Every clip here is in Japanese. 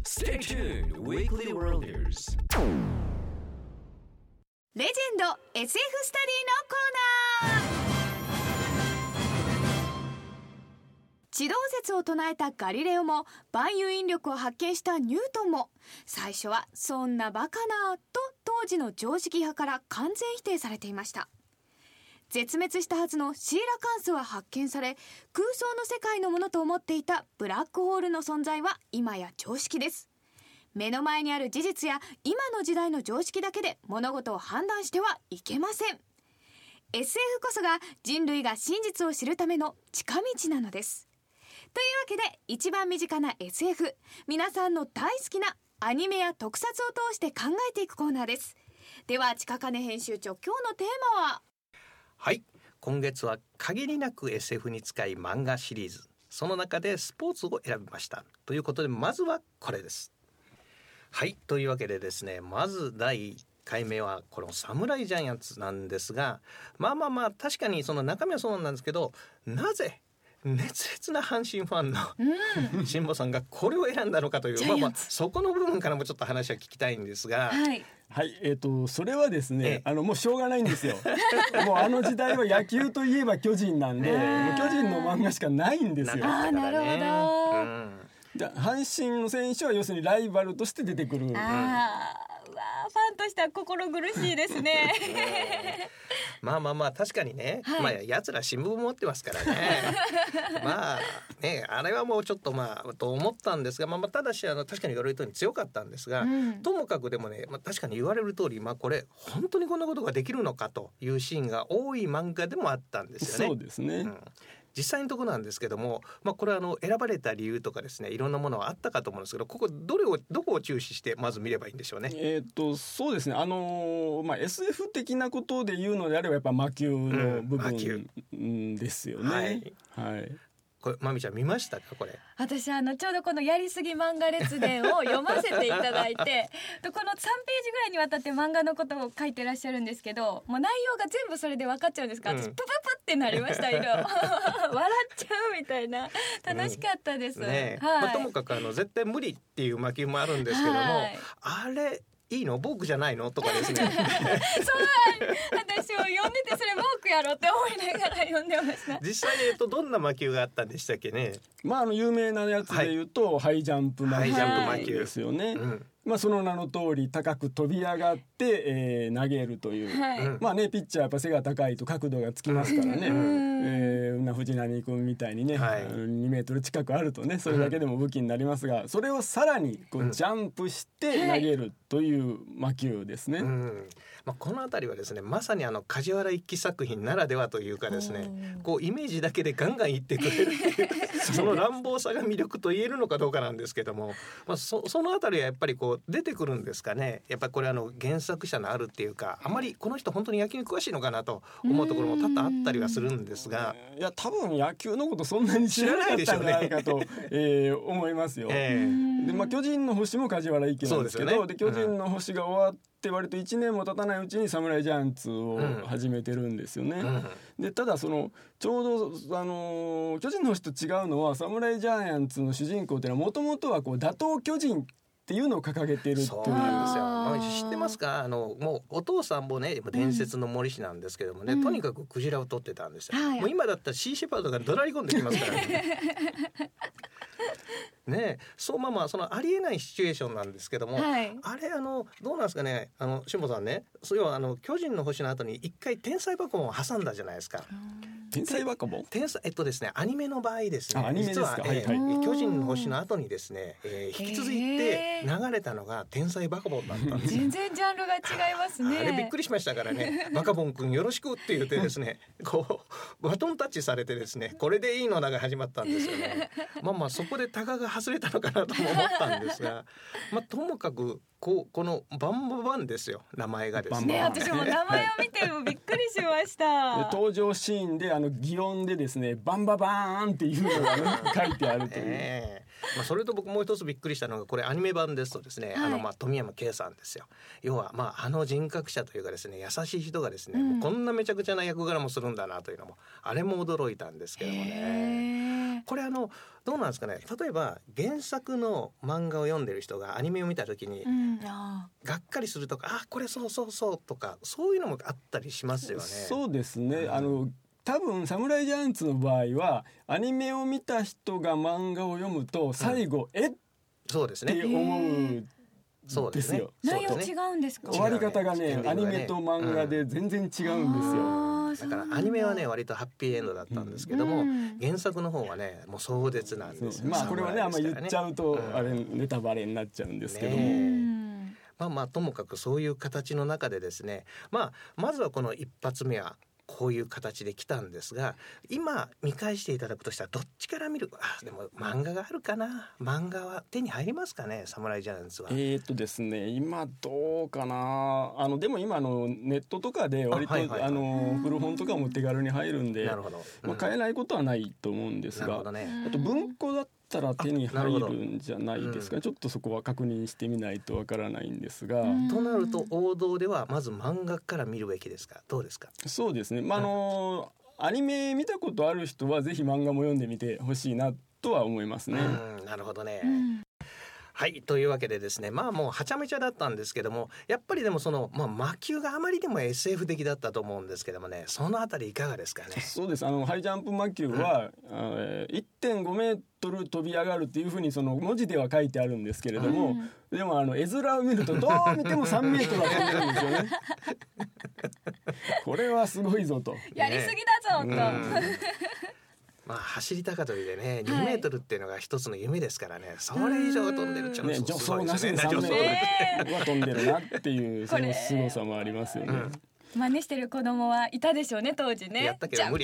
Stay tuned, Weekly Worlders. レジェンド SF スタディのコーナー。地動説を唱えたガリレオも万有引力を発見したニュートンも最初はそんなバカなと当時の常識派から完全否定されていました。絶滅したはずのシーラカンスは発見され、空想の世界のものと思っていたブラックホールの存在は今や常識です。目の前にある事実や今の時代の常識だけで物事を判断してはいけません。 SF こそが人類が真実を知るための近道なのです。というわけで一番身近な SF、 皆さんの大好きなアニメや特撮を通して考えていくコーナーです。では近金編集長、今日のテーマは？ はい、今月は限りなく SF に近い漫画シリーズ、その中でスポーツを選びましたということで、まずはこれです。はい、というわけでですね、まず第1回目はこのサムライジャイアンツなんですが、まあ確かにその中身はそうなんですけど、なぜ熱烈な阪神ファンの辛坊さんがこれを選んだのかという、そこの部分からもちょっと話は聞きたいんですが、 はい、それはですね、もうしょうがないんですよもうあの時代は野球といえば巨人なんで、もう巨人の漫画しかないんですよ。 なるほど、 阪神の選手は要するにライバルとして出てくる。 ファンとしては心苦しいですねまあ確かにね、奴ら新聞持ってますからねあれはもうちょっとと思ったんですが、ただし確かに言われる通り強かったんですが、ともかくでもね、確かに言われる通り、これ本当にこんなことができるのかというシーンが多い漫画でもあったんですよね。 そうですね、 実際のところなんですけども、これは選ばれた理由とかですね、いろんなものはあったかと思うんですけど、ここどこを注視してまず見ればいいんでしょうね。 そうですね、SF 的なことで言うのであればやっぱ魔球の部分ですよね。はいこれまみちゃん見ましたか？これ私ちょうどこのやりすぎ漫画列伝を読ませていただいてこの3ページぐらいにわたって漫画のことを書いてらっしゃるんですけど、もう内容が全部それで分かっちゃうんですから、私プププってなりました笑っちゃうみたいな、楽しかったです、 ともかく絶対無理っていう魔球もあるんですけども、あれいいの？ボークじゃないの？とかですねそう私を読んでてそれボークやろって思いながら読んでました。 実際にどんな魔球があったんでしたっけね？ 有名なやつで言うと、ハイジャンプ魔球ですよね。その名の通り高く飛び上がって、投げるという、ピッチャーやっぱ背が高いと角度がつきますからね、藤浪君みたいにね、2メートル近くあるとね、それだけでも武器になりますが、それをさらにジャンプして投げるという魔球ですね。 このあたりはですね、まさに梶原一騎作品ならではというかですね、イメージだけでガンガンいってくれるっていうその乱暴さが魅力と言えるのかどうかなんですけども、そのあたりはやっぱり出てくるんですかね。やっぱりこれ原作者のあるっていうか、あまりこの人本当に野球に詳しいのかなと思うところも多々あったりはするんですが、 いや多分野球のことそんなに知らなかったんじゃないかと、思いますよ。で、巨人の星も梶原一騎なんですけど、で巨人の星が終わって割と1年も経たないうちにサムライジャイアンツを始めてるんですよね。でただちょうど巨人の星と違うのは、サムライジャイアンツの主人公っていうのはもともとは打倒巨人っていうのを掲げてるという。 そうなんですよ。知ってますか？もうお父さんもね伝説の森氏なんですけどもね、とにかくクジラを取ってたんですよ。もう今だったらシーシェパードが怒鳴り込んできますからね。そのありえないシチュエーションなんですけども、あれどうなんですかね、辛坊さんね、要は巨人の星の後に一回天才バカボンを挟んだじゃないですか。 天才バカボン？ ですね、アニメの場合ですね、実は、巨人の星の後にですね、引き続いて流れたのが天才バカボンだったんです。 全然ジャンルが違いますね。 あれびっくりしましたからねバカボンくんよろしくって言ってですねバトンタッチされてですね、これでいいのだが始まったんですよね。そこでタガが外れたのかなとも思ったんですが、ともかくこのバンババンですよ、名前がですね。 私も名前を見てもびっくりしました登場シーンで擬音でですね、バンババーンっていうのが、書いてあるという、 それと僕もう一つびっくりしたのが、これアニメ版ですとですね、富山圭さんですよ。要は人格者というかですね、優しい人がですね、もうこんなめちゃくちゃな役柄もするんだなというのも、あれも驚いたんですけどもね。これどどうなんですかね。例えば原作の漫画を読んでる人がアニメを見た時に、がっかりするとか、これそうとか、そういうのもあったりしますよね。 そうですね、多分サムライジャイアンツの場合はアニメを見た人が漫画を読むと最後、 そうですねって思うそうですね。 内容違うんですか？ 終わり方がね、アニメと漫画で全然違うんですよ。 だからアニメはね割とハッピーエンドだったんですけども、原作の方はねもう壮絶なんですよ。 これはねあんまり言っちゃうとあれネタバレになっちゃうんですけども、 ともかくそういう形の中でですね、まずはこの一発目はこういう形で来たんですが、今見返していただくとしたらどっちから見る？でも漫画があるかな。漫画は手に入りますかね、サムライジャイアンツは。 ですね、今どうかな。でも今ネットとかで割と古本とかも手軽に入るんで、買えないことはないと思うんですが、あと文庫だったら手に入るんじゃないですか、ちょっとそこは確認してみないとわからないんですが、 となると王道ではまず漫画から見るべきですか？どうですか？ そうですね、アニメ見たことある人はぜひ漫画も読んでみてほしいなとは思いますね。 なるほどね。はい、というわけでですね、もうはちゃめちゃだったんですけども、やっぱりでもその、魔球があまりでも SF 的だったと思うんですけどもね、そのあたりいかがですかね。 そうです、ハイジャンプ魔球は、1.5 メートル飛び上がるっていうふうにその文字では書いてあるんですけれども、でも絵面を見るとどう見ても3メートルは飛んでるんですよねこれはすごいぞと、 やりすぎだぞと、 走り高跳びでね2メートルっていうのが一つの夢ですからね、それ以上飛んでるっていうのは助走なしで3メートルは飛んでるなっていうその凄さもありますよね。 真似してる子供はいたでしょうね当時ね。 やったけど無理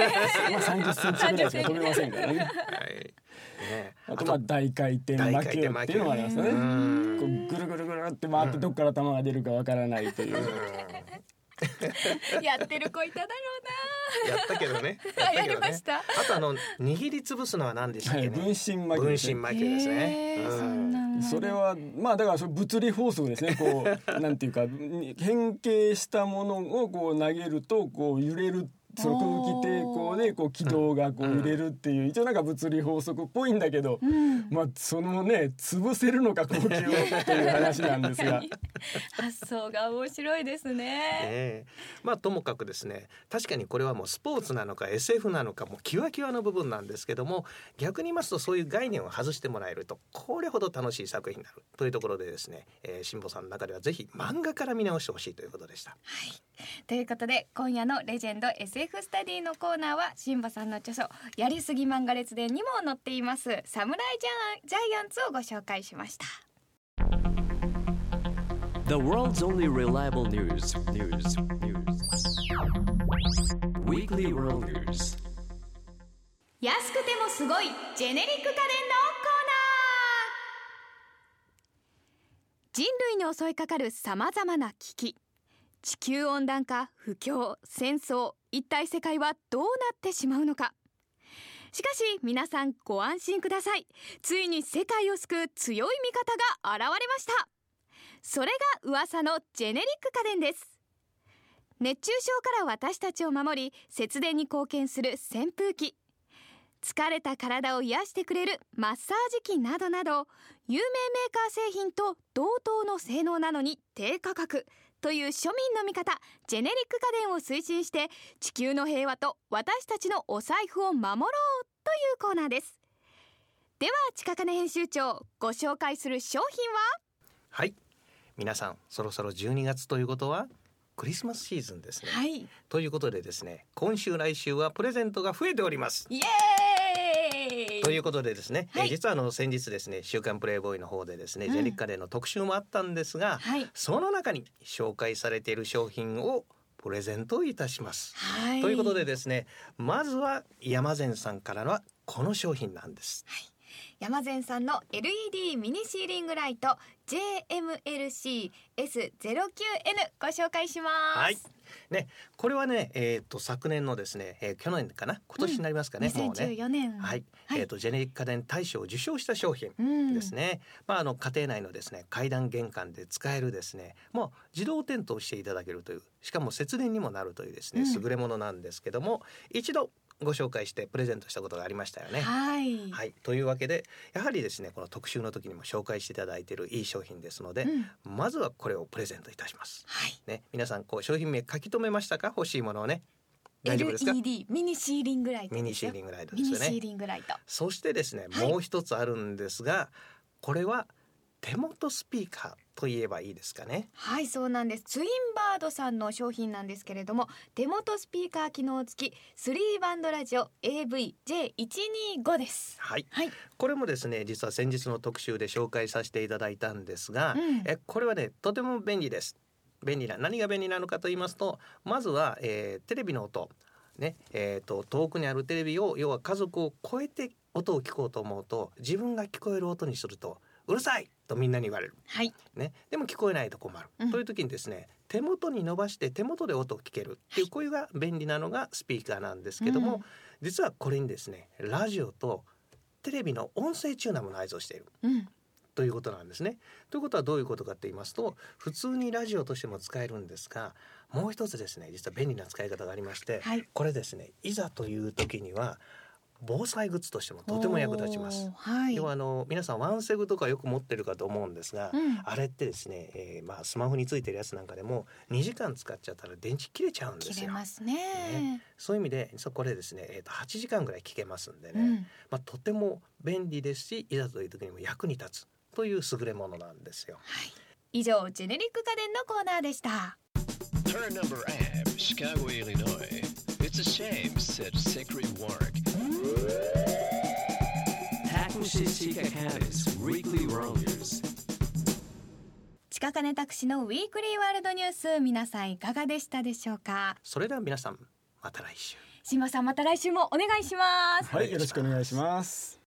30センチぐらいしか飛べませんからねあと大回転魔球っていうのもありますよね。こうぐるぐるぐるって回ってどっから球が出るかわからないというやってる子いただろうな。 やったけどね。 やりました。 あと握りつぶすのは何でしたっけね。 分身魔球ですね。 それはだから物理法則ですね。こうなんていうか変形したものをこう投げるとこう揺れる。その空気抵抗でこう軌道がこう揺れるっていう、一応なんか物理法則っぽいんだけど、そのね潰せるのか高級をかという話なんですが発想が面白いですね。 ともかくですね、確かにこれはもうスポーツなのか SF なのかもうキワキワの部分なんですけども、逆に言いますとそういう概念を外してもらえるとこれほど楽しい作品になるというところでですね、辛坊さんの中ではぜひ漫画から見直してほしいということでした。 ということで今夜のレジェンド SF スタディのコーナーは辛坊さんの著書やりすぎ漫画列伝にも載っていますサムライジャイアンツをご紹介しました。 The world's only reliable news. Weekly World News. 安くてもすごいジェネリック家電のコーナー。人類に襲いかかるさまざまな危機、地球温暖化、不況、戦争、一体世界はどうなってしまうのか。しかし皆さんご安心ください。ついに世界を救う強い味方が現れました。それが噂のジェネリック家電です。熱中症から私たちを守り節電に貢献する扇風機、疲れた体を癒してくれるマッサージ機などなど、有名メーカー製品と同等の性能なのに低価格という庶民の味方ジェネリック家電を推進して地球の平和と私たちのお財布を守ろうというコーナーです。では近金編集長、ご紹介する商品は？ はい、皆さんそろそろ12月ということはクリスマスシーズンですね、ということでですね、今週来週はプレゼントが増えております。 イエーイということでですね、実は先日ですね週刊プレイボーイの方でですね、ジェネリック家電の特集もあったんですが、その中に紹介されている商品をプレゼントいたします、ということでですね、まずは山善さんからのこの商品なんです。 山善さんの LED ミニシーリングライト JMLC S09N ご紹介します。 これはね、昨年のですね、去年かな今年になりますかね、 2014年、 ジェネリック家電大賞を受賞した商品ですね。家庭内のですね階段玄関で使えるですね、もう自動点灯していただけるという、しかも節電にもなるというですね優れものなんですけども、一度ご紹介してプレゼントしたことがありましたよね。 はい、 はい、というわけでやはりですねこの特集の時にも紹介していただいているいい商品ですので、まずはこれをプレゼントいたします、 はいね、皆さんこう商品名書き留めましたか？欲しいものをね。大丈夫ですか？ LED ミニシーリングライトですよ。 ミニシーリングライトですよね。 ミニシーリングライト。 そしてですね、 はい、 もう一つあるんですが、これは手元スピーカーと言えばいいですかね。 はい、そうなんです。ツインバードさんの商品なんですけれども、手元スピーカー機能付き3バンドラジオ AV-J125 です。 はい、 はい、 これもですね実は先日の特集で紹介させていただいたんですが、これはねとても便利です。何が便利なのかと言いますと、まずは、テレビの音ね、遠くにあるテレビを要は家族を超えて音を聞こうと思うと、自分が聞こえる音にするとうるさいとみんなに言われる、 はいね、でも聞こえないと困る、という時にですね手元に伸ばして手元で音を聞けるっていう、こういうが便利なのがスピーカーなんですけども、実はこれにですねラジオとテレビの音声チューナーも内蔵している、ということなんですね。ということはどういうことかと言いますと、普通にラジオとしても使えるんですが、もう一つですね実は便利な使い方がありまして、 はい、 これですねいざという時には防災グッズとしてもとても役立ちます。 はい、 要は皆さんワンセグとかよく持ってるかと思うんですが、あれってですね、スマホについてるやつなんかでも2時間使っちゃったら電池切れちゃうんですよ。 切れますね。 そういう意味でこれですね、8時間ぐらい聞けますんでね、とても便利ですし、いざという時にも役に立つという優れものなんですよ。 はい、以上ジェネリック家電のコーナーでした。 Turn number Ave, Chicago, Illinois. It's a shame such secret work. Takushi Shika Canis Weekly Worlders. ちかかねたくしのウィークリーワールドニュース、皆さんいかがでしたでしょうか？ それでは皆さんまた来週。 新馬さん、また来週もお願いします。 はい、よろしくお願いします。